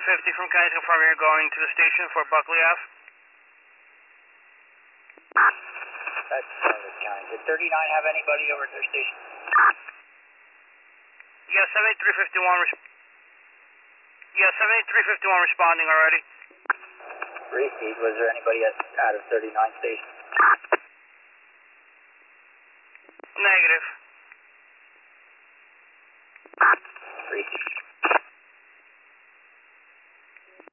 from Kennedy from here going to the station for Buckley Ave. That's County. Did 39 have anybody over at their station? Yeah, 78351. Yeah, 78351 responding already. Repeat, was there anybody out of 39 station? Negative.